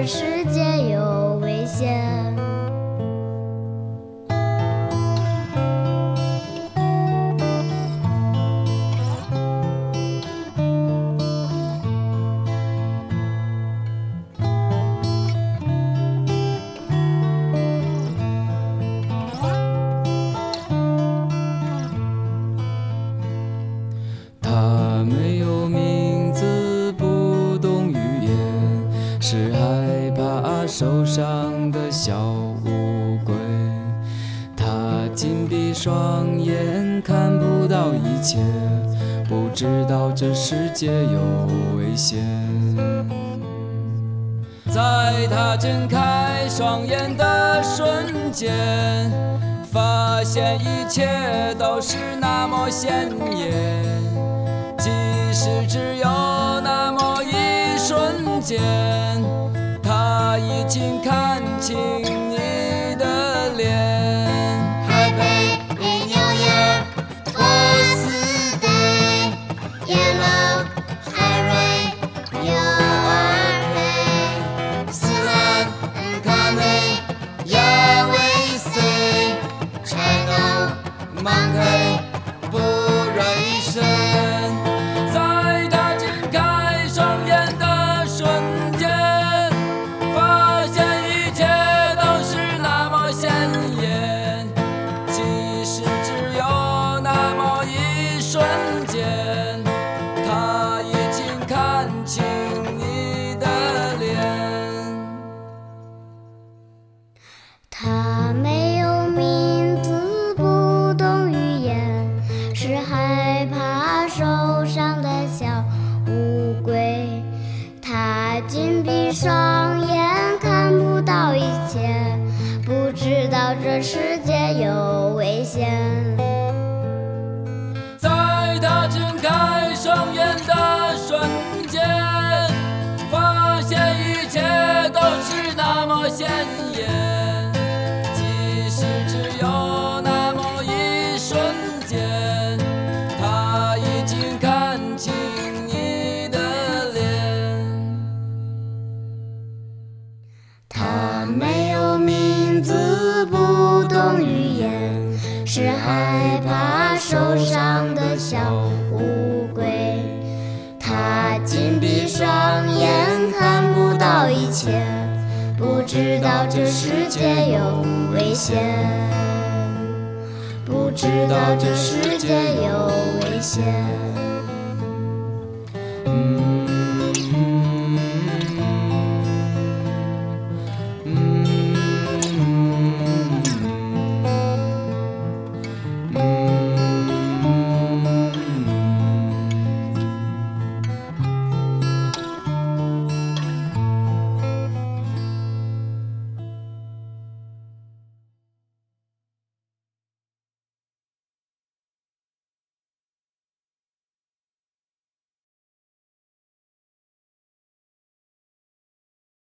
这世界有危险。 它没有名字，不懂语言，是害怕受伤的小乌龟。它紧闭双眼，看不到一切，不知道这世界有危险。在它睁开双眼的瞬间，发现一切都是那么鲜艳。即使只有那么一瞬间，他已经看清你的脸。 Happy New Year birthday, yellow Harry, you are hey. 斯兰卡内亚维塞 China Monkey 不瑞生。 它没有名字，不懂语言，是害怕受伤的小乌龟。它紧闭双眼，看不到一切，不知道这世界有危险。 在它睁开双眼的瞬间，发现一切都是那么鲜艳。 它没有名字，不懂语言，是害怕受伤的小乌龟。它紧闭双眼，看不到一切，不知道这世界有危险，不知道这世界有危险。